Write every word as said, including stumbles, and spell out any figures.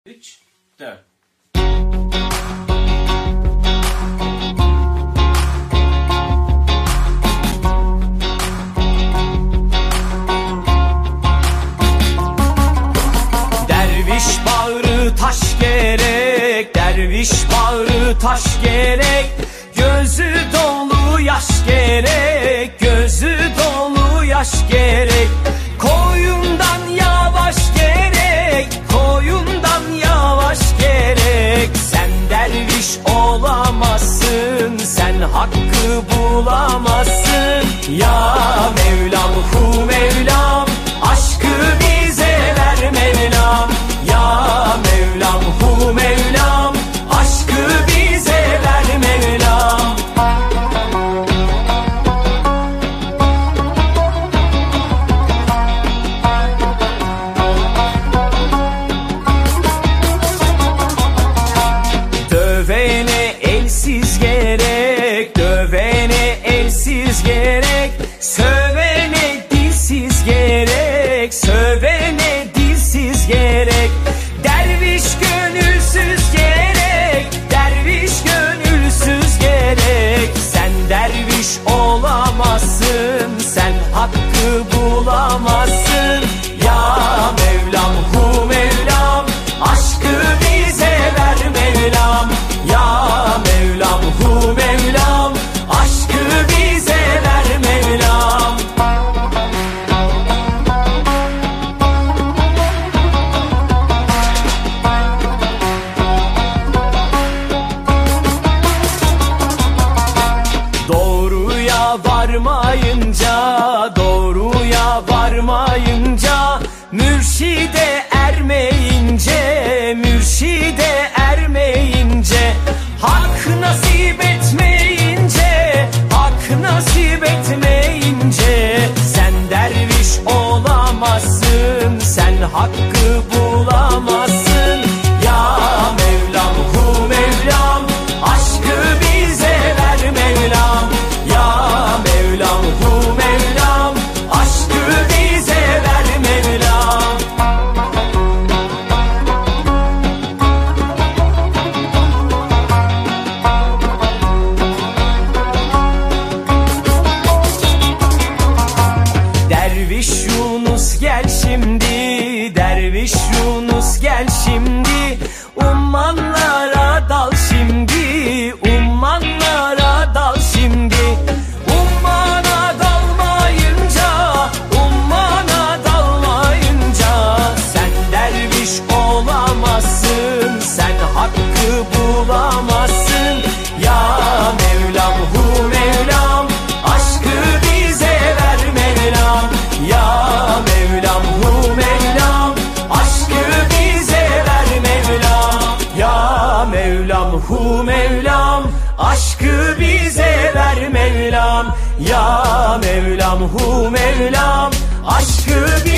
üç, dört. Derviş bağrı taş gerek, derviş bağrı taş gerek, gözü dolu yaş gerek, gözü dolu yaş gerek. Koyundan yavaş gerek, koyundan yavaş gerek. Sen derviş olamazsın, sen hakkı bulamazsın. Ya Mevlam hu Mevlam, aşkı bize ver Mevlam. Ya Mevlam hu Mevlam, aşkı bize ver Mevlam. Dövene elsiz gerek, dövene elsiz gerek, sövene dilsiz gerek, sövene dilsiz gerek. Derviş gönülsüz gerek, derviş gönülsüz gerek. Sen derviş olamazsın, sen hakkı bulamazsın. Ya Mevlam hu Mevlam, aşkı bize ver Mevlam. Ya Mevlam hu Mevlam, aşkı bize ver Mevlam. Doğruya varmayınca, doğruya varmayınca, mürşide ermeyince, mürşide ermeyince, hak nasip etmeyince, hak nasip etmeyince, sen derviş olamazsın, sen hakkı bulamazsın. Ya Mevlam hu Mevlam, aşkı bize ver Mevlam. Ya Mevlam hu Mevlam, aşkı bize ver Mevlam. Derviş Yunus gel şimdi, derviş Yunus gel şimdi, ummanlara dal şimdi, ummanlara dal şimdi. Ummana dalmayınca, ummana dalmayınca, sen derviş olamazsın, sen hakkı bulamazsın. Ya Mevlam hu Mevlam, aşkı bize ver Mevlam. Ya Mevlam hu Mevlam, aşkı bize ver Mevlam. Ya Mevlam hu Mevlam, aşkı bize ver Mevlam. Ya Mevlam hu Mevlam, aşkı bize